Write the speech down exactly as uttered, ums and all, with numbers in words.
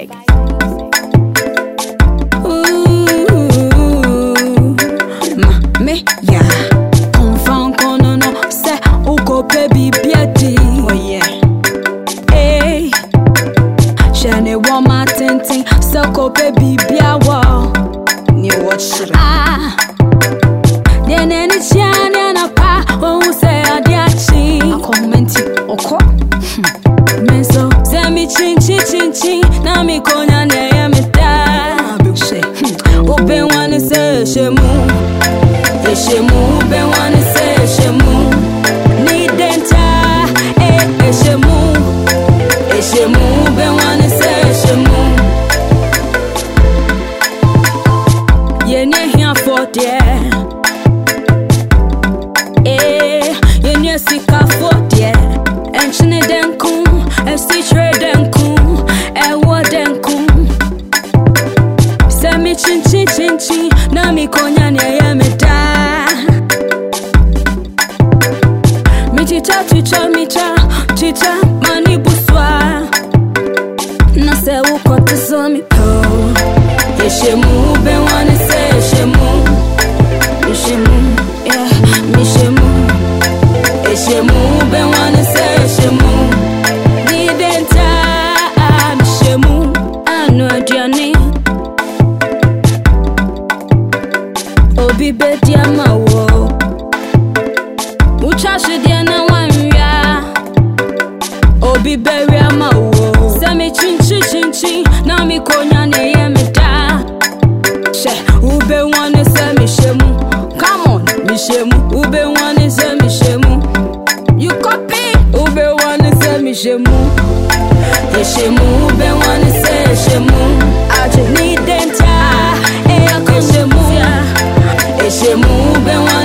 music. Ooh, ma me ya. Confan kono no se uko baby beauty. Oh yeah. Hey, shane wa ma tintin se ko baby biawo. Ni watch it. Ah, dene ni chane na pa o se adiachi. A comment oko. Menso se mi chin chin chin chin na mi konya ne ya me da. Open one say shemu, shemu. Open one say shemu. Need denta, eh shemu, shemu. Open one say shemu. Ye ne here for there, eh ye ne sika for there. Enchine denku, e si tre denku, e wo denku. Se mi chin chin chin chin, na mi konya ne ya me da. Mi chicha chicha mi cha, chicha mani buswa. Na se u kote so mi po. E shemu be wane se shemu, mi shemu, yeah, mi shemu. E shemu be wane se shemu. Ni denta mi shemu, anu adiani. Obi bedi amawo, ucha shidi na wanya. Obi beri amawo, se mi chin chin chin chin, na mi konya ne ye me da. She ube wane se mi shemu, come on mi shemu. Ube wane se mi shemu, you copy. Ube wane se mi shemu, ye shemu. Ube wane se shemu, aje ni denta, eh shemu. Shemu be one